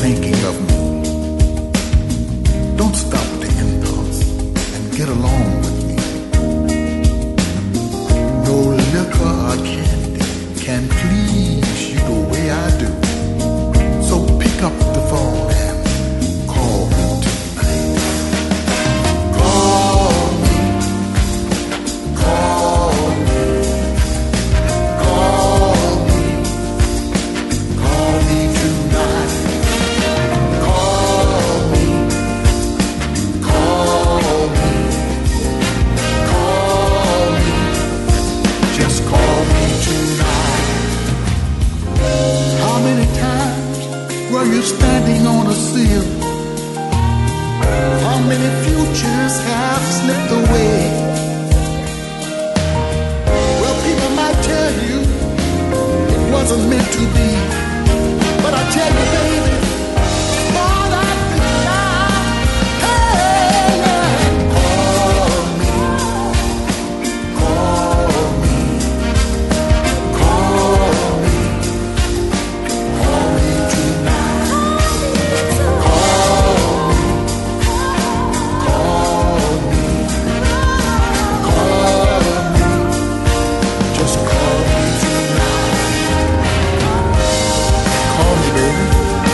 thinking of me, don't stop the impulse and get along with me. No liquor or candy can please you the way I do. So pick up the phone and call me tonight. Call me, call me, call me, call me tonight. Call me, call me, call me, just call me tonight. How many times were you standing on a sill? How many futures have slipped away? Well, people might tell you it wasn't meant to be, but I tell you, baby, all I think now, hey, call me, call me, call me, call me tonight. Call me, call me, call me, just call me tonight. Call me, baby.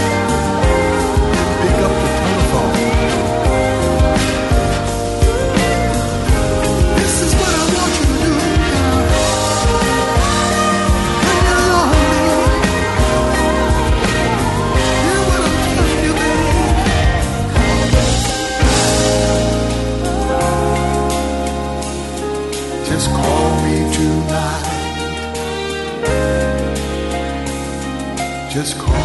Pick up the telephone. This is what I want you to do now. When you're lonely, hear what I'm telling you, baby. Just call me tonight. Just call